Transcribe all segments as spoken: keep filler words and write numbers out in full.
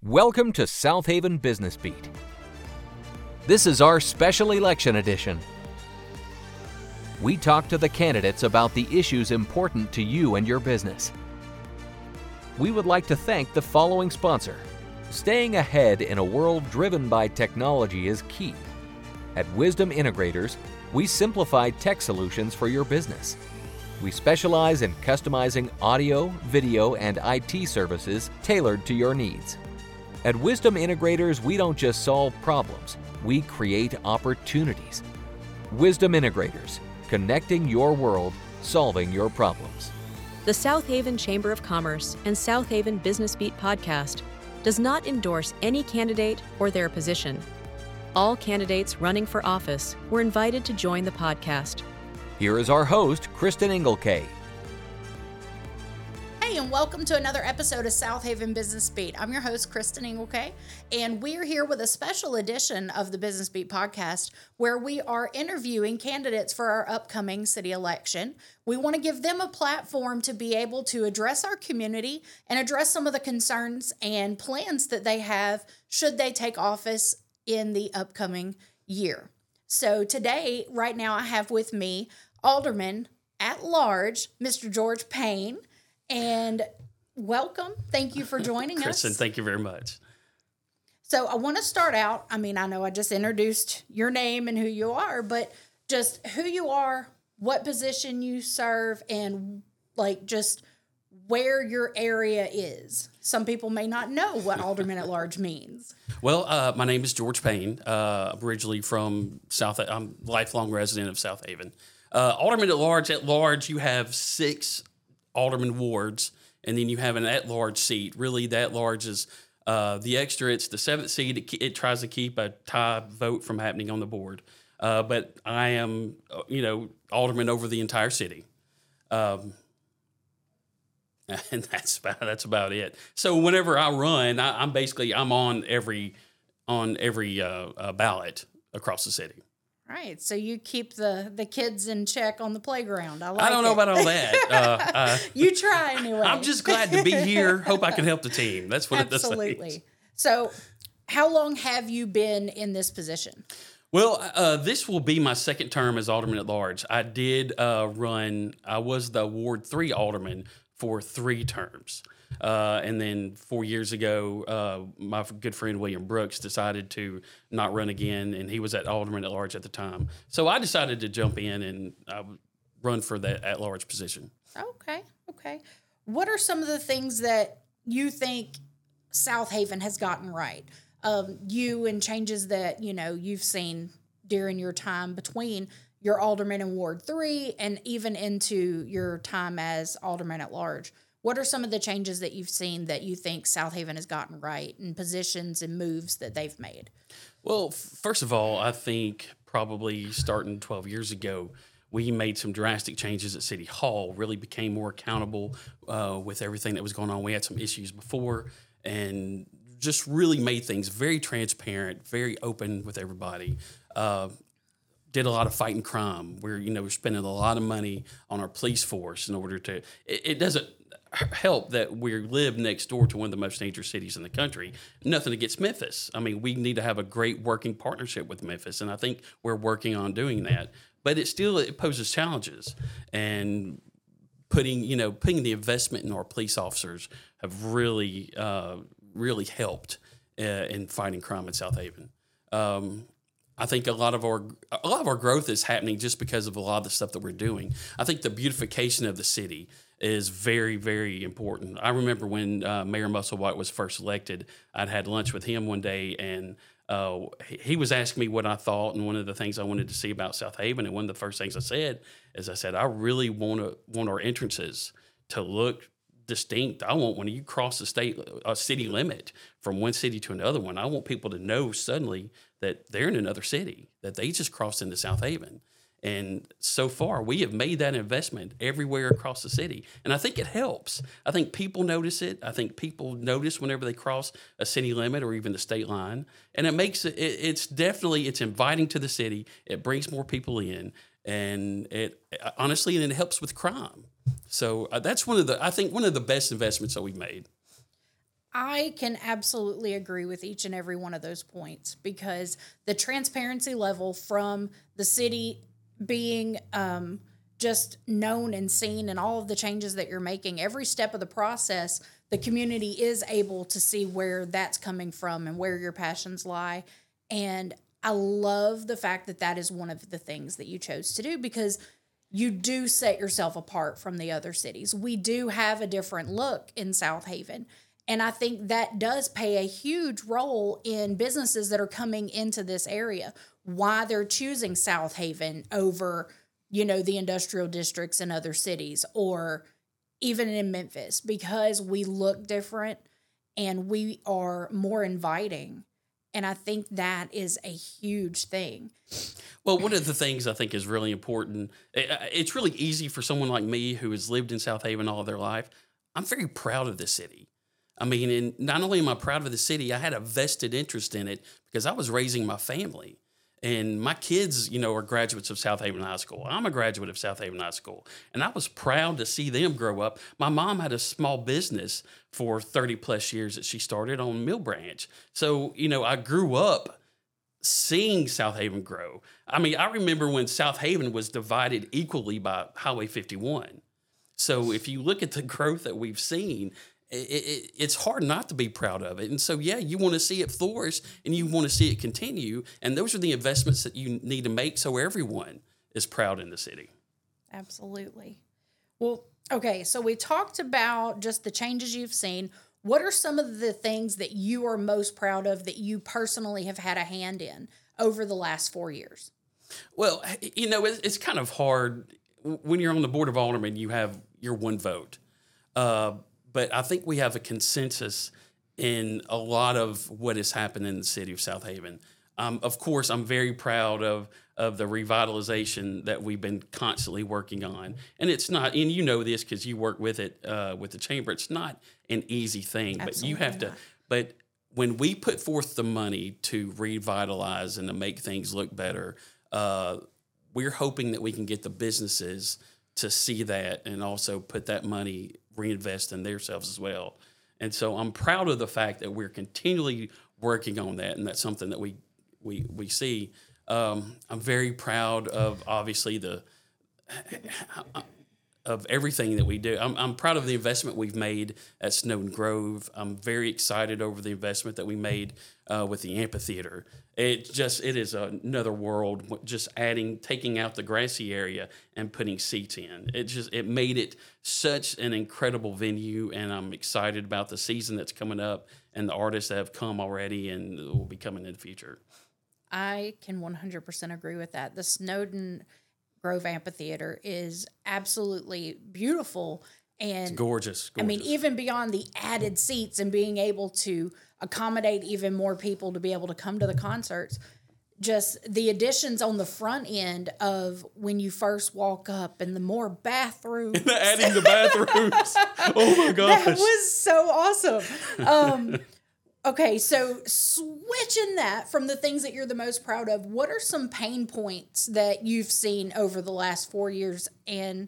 Welcome to South Haven Business Beat. This is our special election edition. We talk to the candidates about the issues important to you and your business. We would like to thank the following sponsor. Staying ahead in a world driven by technology is key. At Wisdom Integrators, we simplify tech solutions for your business. We specialize in customizing audio, video, and I T services tailored to your needs. At Wisdom Integrators, we don't just solve problems, we create opportunities. Wisdom Integrators, connecting your world, solving your problems. The South Haven Chamber of Commerce and South Haven Business Beat podcast does not endorse any candidate or their position. All candidates running for office were invited to join the podcast. Here is our host, Kristen Engelke. Hey, and welcome to another episode of South Haven Business Beat. I'm your host, Kristen Engelke, and we're here with a special edition of the Business Beat podcast where we are interviewing candidates for our upcoming city election. We want to give them a platform to be able to address our community and address some of the concerns and plans that they have should they take office in the upcoming year. So today, right now, I have with me Alderman at Large, Mister George Payne. And welcome. Thank you for joining Kristen, us. Kristen, thank you very much. So I want to start out. I mean, I know I just introduced your name and who you are, but just who you are, what position you serve, and like just where your area is. Some people may not know what Alderman at Large means. Well, uh, my name is George Payne. Uh, I'm originally from South. I'm a lifelong resident of South Haven. Uh, Alderman at Large. At Large, you have six alderman wards, and then you have an at-large seat. Really, the at-large is uh, the extra. It's the seventh seat. It, it tries to keep a tie vote from happening on the board. Uh, but I am, you know, alderman over the entire city. Um, and that's about that's about it. So whenever I run, I, I'm basically I'm on every on every uh, uh, ballot across the city. Right, so you keep the, the kids in check on the playground. I like I don't know it. about all that. Uh, uh, you try anyway. I'm just glad to be here. Hope I can help the team. That's what Absolutely. It does. So how long have you been in this position? Well, uh, this will be my second term as Alderman at Large. I did uh, run, I was the Ward three Alderman for three terms. Uh, and then four years ago, uh, my good friend William Brooks decided to not run again, and he was at Alderman at Large at the time. So I decided to jump in and uh, run for that at-large position. Okay, okay. What are some of the things that you think South Haven has gotten right? Um, you and changes that, you know, you've seen during your time between your Alderman in Ward three and even into your time as Alderman at Large. What are some of the changes that you've seen that you think South Haven has gotten right and positions and moves that they've made? Well, first of all, I think probably starting twelve years ago, we made some drastic changes at City Hall, really became more accountable uh, with everything that was going on. We had some issues before and just really made things very transparent, very open with everybody. Uh, did a lot of fighting crime. We're, you know, we're spending a lot of money on our police force in order to, it, it doesn't help that we live next door to one of the most dangerous cities in the country. Nothing against Memphis. I mean, we need to have a great working partnership with Memphis, and I think we're working on doing that. But it still it poses challenges, and putting you know putting the investment in our police officers have really uh, really helped uh, in fighting crime in South Haven. Um, I think a lot of our a lot of our growth is happening just because of a lot of the stuff that we're doing. I think the beautification of the city is very, very important. I remember when uh, Mayor Musselwhite was first elected, I'd had lunch with him one day, and uh, he was asking me what I thought and one of the things I wanted to see about South Haven. And one of the first things I said is I said, I really want to want our entrances to look distinct. I want when you cross the state uh, city limit from one city to another one, I want people to know suddenly that they're in another city, that they just crossed into South Haven. And so far, we have made that investment everywhere across the city. And I think it helps. I think people notice it. I think people notice whenever they cross a city limit or even the state line. And it makes it, it's definitely, it's inviting to the city. It brings more people in. And it, honestly, and it helps with crime. So uh, that's one of the, I think, one of the best investments that we've made. I can absolutely agree with each and every one of those points, because the transparency level from the city being um, just known and seen, and all of the changes that you're making, every step of the process, the community is able to see where that's coming from and where your passions lie. And I love the fact that that is one of the things that you chose to do, because you do set yourself apart from the other cities. We do have a different look in South Haven. And I think that does play a huge role in businesses that are coming into this area, why they're choosing South Haven over, you know, the industrial districts in other cities, or even in Memphis, because we look different and we are more inviting. And I think that is a huge thing. Well, one of the things I think is really important, it's really easy for someone like me who has lived in South Haven all of their life. I'm very proud of this city. I mean, and not only am I proud of the city, I had a vested interest in it because I was raising my family. And my kids, you know, are graduates of South Haven High School. I'm a graduate of South Haven High School. And I was proud to see them grow up. My mom had a small business for thirty plus years that she started on Mill Branch. So, you know, I grew up seeing South Haven grow. I mean, I remember when South Haven was divided equally by Highway fifty-one. So if you look at the growth that we've seen, It, it, it's hard not to be proud of it. And so, yeah, you want to see it flourish and you want to see it continue. And those are the investments that you need to make so everyone is proud in the city. Absolutely. Well, okay, so we talked about just the changes you've seen. What are some of the things that you are most proud of that you personally have had a hand in over the last four years? Well, you know, it's, it's kind of hard. When you're on the Board of Aldermen, you have your one vote. Uh, But I think we have a consensus in a lot of what has happened in the city of South Haven. Um, of course, I'm very proud of of the revitalization that we've been constantly working on. And it's not, and you know this because you work with it uh, with the chamber, it's not an easy thing. Absolutely but you have not. to, but when we put forth the money to revitalize and to make things look better, uh, we're hoping that we can get the businesses to see that and also put that money, reinvest in themselves as well. And so I'm proud of the fact that we're continually working on that, and that's something that we we we see. Um, I'm very proud of obviously the of everything that we do. I'm, I'm proud of the investment we've made at Snowden Grove. I'm very excited over the investment that we made uh, with the amphitheater. It just, it is another world, just adding, taking out the grassy area and putting seats in. It just, it made it such an incredible venue, and I'm excited about the season that's coming up and the artists that have come already and will be coming in the future. I can one hundred percent agree with that. The Snowden Grove Amphitheater is absolutely beautiful. And it's gorgeous, gorgeous. I mean, even beyond the added seats and being able to accommodate even more people to be able to come to the concerts, just the additions on the front end of when you first walk up and the more bathrooms. Adding the bathrooms. Oh my gosh. That was so awesome. Um, okay, so switching that from the things that you're the most proud of, what are some pain points that you've seen over the last four years and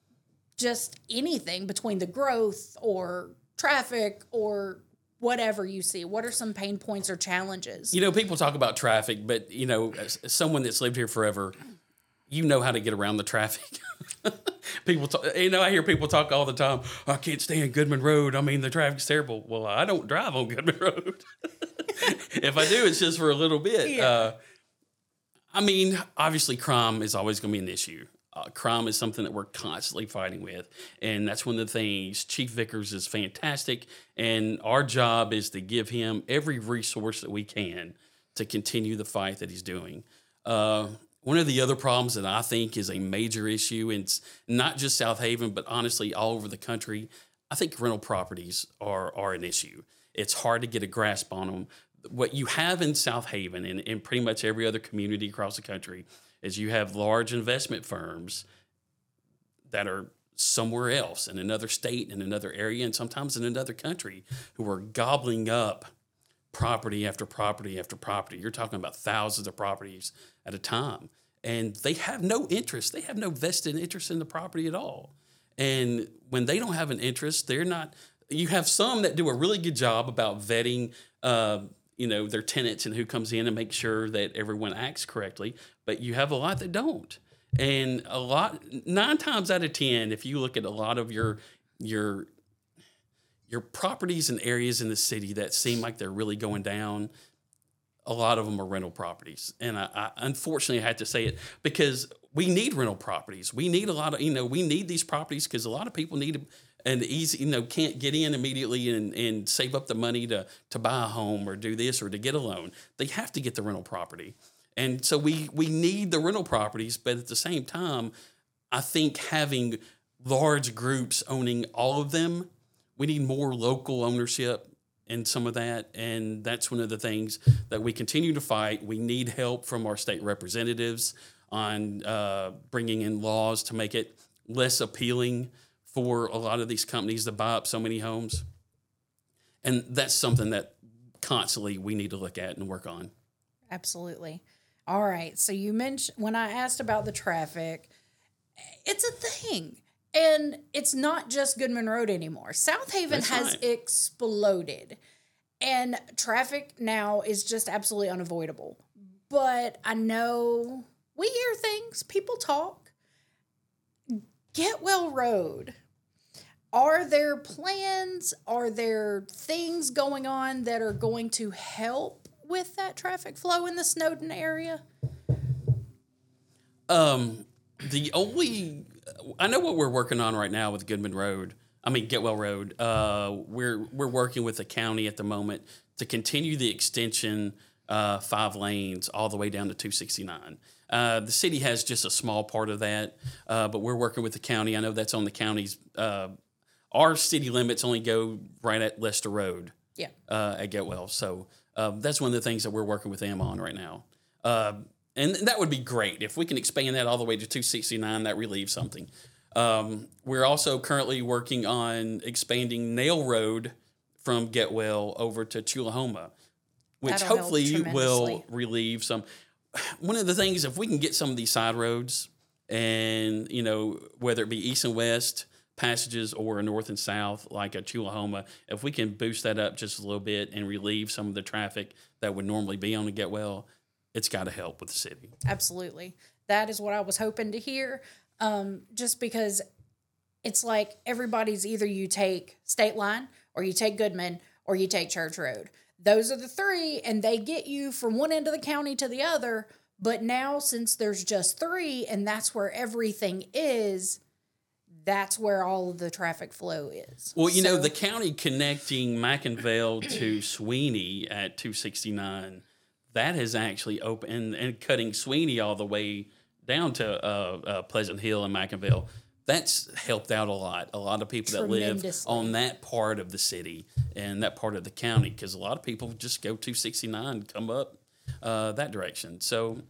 just anything between the growth or traffic or whatever you see? What are some pain points or challenges? You know, people talk about traffic, but, you know, as someone that's lived here forever, you know how to get around the traffic. People, talk, you know, I hear people talk all the time, I can't stand Goodman Road. I mean, the traffic's terrible. Well, I don't drive on Goodman Road. If I do, it's just for a little bit. Yeah. Uh, I mean, obviously, crime is always going to be an issue. Uh, crime is something that we're constantly fighting with, and that's one of the things. Chief Vickers is fantastic, and our job is to give him every resource that we can to continue the fight that he's doing. Uh, one of the other problems that I think is a major issue, and it's not just South Haven, but honestly all over the country, I think rental properties are are an issue. It's hard to get a grasp on them. What you have in South Haven and in pretty much every other community across the country is you have large investment firms that are somewhere else in another state, in another area, and sometimes in another country who are gobbling up property after property after property. You're talking about thousands of properties at a time. And they have no interest. They have no vested interest in the property at all. And when they don't have an interest, they're not you have some that do a really good job about vetting, uh, you know, their tenants and who comes in and make sure that everyone acts correctly. But you have a lot that don't. And a lot, nine times out of ten, if you look at a lot of your your your properties and areas in the city that seem like they're really going down, a lot of them are rental properties. And I, I unfortunately I had to say it because we need rental properties. We need a lot of, you know, we need these properties because a lot of people need an easy, you know, can't get in immediately and, and save up the money to to buy a home or do this or to get a loan. They have to get the rental property. And so we we need the rental properties, but at the same time, I think having large groups owning all of them, we need more local ownership in some of that. And that's one of the things that we continue to fight. We need help from our state representatives on uh, bringing in laws to make it less appealing for a lot of these companies to buy up so many homes. And that's something that constantly we need to look at and work on. Absolutely. All right. So you mentioned, when I asked about the traffic, it's a thing. And it's not just Goodman Road anymore. South Haven That's has right. exploded. And traffic now is just absolutely unavoidable. But I know we hear things, people talk. Getwell Road. Are there plans? Are there things going on that are going to help with that traffic flow in the Snowden area? Um, the only, I know what we're working on right now with Goodman Road. I mean, Getwell Road. Uh, we're we're working with the county at the moment to continue the extension, uh, five lanes all the way down to two sixty-nine. Uh, the city has just a small part of that, uh, but we're working with the county. I know that's on the county's. Uh, our city limits only go right at Lester Road. Yeah. Uh, at Getwell, so. Um, that's one of the things that we're working with them on right now. Uh, and that would be great. If we can expand that all the way to two sixty-nine, that relieves something. Um, we're also currently working on expanding Nail Road from Getwell over to Chulahoma, which That'll hopefully will relieve some. One of the things, if we can get some of these side roads and, you know, whether it be east and west passages or a north and south like a Chulahoma, if we can boost that up just a little bit and relieve some of the traffic that would normally be on the Getwell, it's got to help with the city. Absolutely. That is what I was hoping to hear, um, just because it's like everybody's either you take State Line or you take Goodman or you take Church Road. Those are the three, and they get you from one end of the county to the other. But now, since there's just three and that's where everything is, that's where all of the traffic flow is. Well, you so, know, the county connecting McIngvale to Sweeney at two sixty-nine, that has actually opened, and, and cutting Sweeney all the way down to uh, uh, Pleasant Hill and McIngvale, that's helped out a lot. A lot of people that live on that part of the city and that part of the county, because a lot of people just go two sixty-nine and come up uh, that direction. So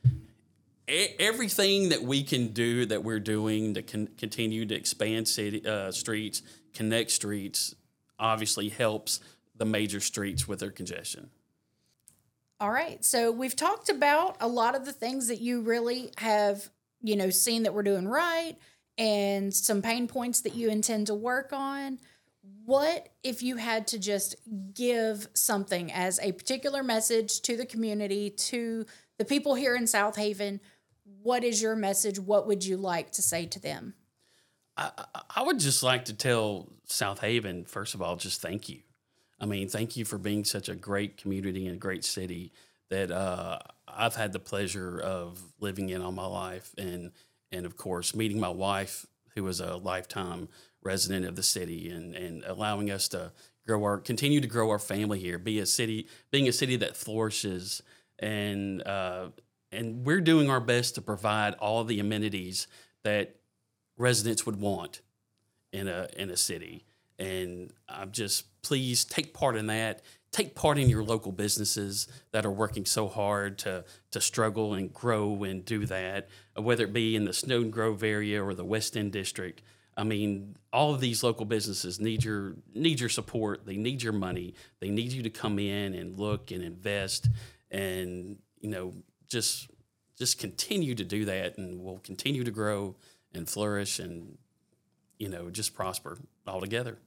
everything that we can do, that we're doing to con- continue to expand city uh, streets, connect streets, obviously helps the major streets with their congestion. All right. So we've talked about a lot of the things that you really have, you know, seen that we're doing right and some pain points that you intend to work on. What if you had to just give something as a particular message to the community, to the people here in South Haven? What is your message? What would you like to say to them? I, I would just like to tell South Haven, first of all, just thank you. I mean, thank you for being such a great community and a great city that uh, I've had the pleasure of living in all my life. And, and of course, meeting my wife, who was a lifetime resident of the city, and, and allowing us to grow our, continue to grow our family here, be a city, being a city that flourishes, and uh, and we're doing our best to provide all the amenities that residents would want in a in a city. And I'm just, please take part in that. Take part in your local businesses that are working so hard to to struggle and grow and do that, whether it be in the Snowden Grove area or the West End District. I mean, all of these local businesses need your need your support. They need your money. They need you to come in and look and invest, and you know, just just continue to do that, and we'll continue to grow and flourish, and you know, just prosper all together.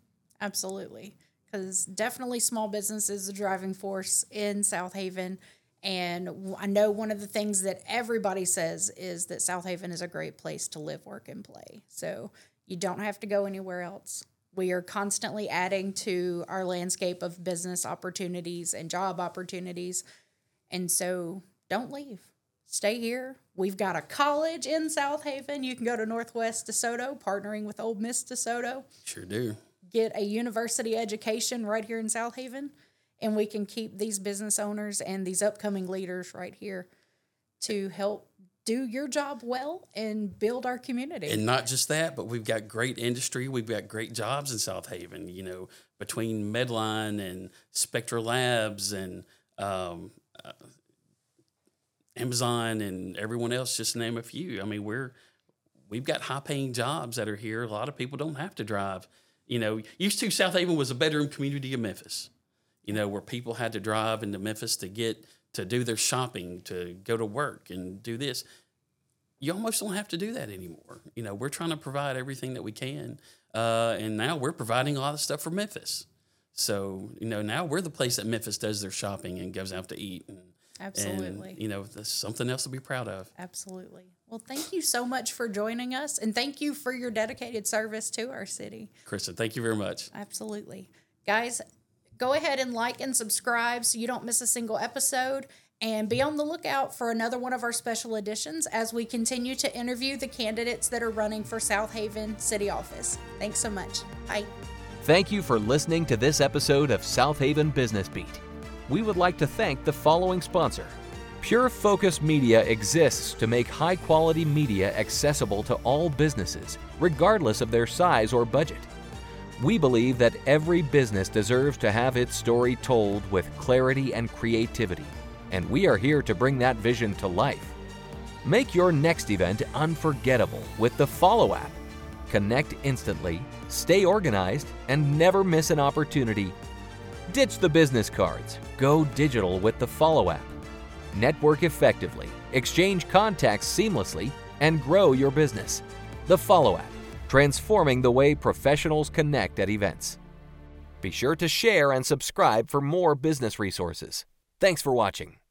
Absolutely. Because definitely small business is a driving force in South Haven. And I know one of the things that everybody says is that South Haven is a great place to live, work, and play. So you don't have to go anywhere else. We are constantly adding to our landscape of business opportunities and job opportunities. And so don't leave. Stay here. We've got a college in South Haven. You can go to Northwest DeSoto, partnering with Ole Miss DeSoto. Sure do. Get a university education right here in South Haven, and we can keep these business owners and these upcoming leaders right here to help do your job well and build our community. And not just that, but we've got great industry. We've got great jobs in South Haven, you know, between Medline and Spectra Labs and um, uh, Amazon and everyone else, just to name a few. I mean, we're, we've got high-paying jobs that are here. A lot of people don't have to drive. You know, used to South Haven was a bedroom community of Memphis, you know, where people had to drive into Memphis to get to do their shopping, to go to work and do this. You almost don't have to do that anymore. You know, we're trying to provide everything that we can. Uh, and now we're providing a lot of stuff for Memphis. So, you know, now we're the place that Memphis does their shopping and goes out to eat. And, Absolutely. And, you know, that's something else to be proud of. Absolutely. Well, thank you so much for joining us, and thank you for your dedicated service to our city. Kristen, thank you very much. Absolutely. Guys, go ahead and like and subscribe so you don't miss a single episode, and be on the lookout for another one of our special editions as we continue to interview the candidates that are running for South Haven City Office. Thanks so much. Bye. Thank you for listening to this episode of South Haven Business Beat. We would like to thank the following sponsor. Pure Focus Media exists to make high-quality media accessible to all businesses, regardless of their size or budget. We believe that every business deserves to have its story told with clarity and creativity, and we are here to bring that vision to life. Make your next event unforgettable with the Follow app. Connect instantly, stay organized, and never miss an opportunity. Ditch the business cards. Go digital with the Follow app. Network effectively, exchange contacts seamlessly, and grow your business. The Follow app, transforming the way professionals connect at events. Be sure to share and subscribe for more business resources. Thanks for watching.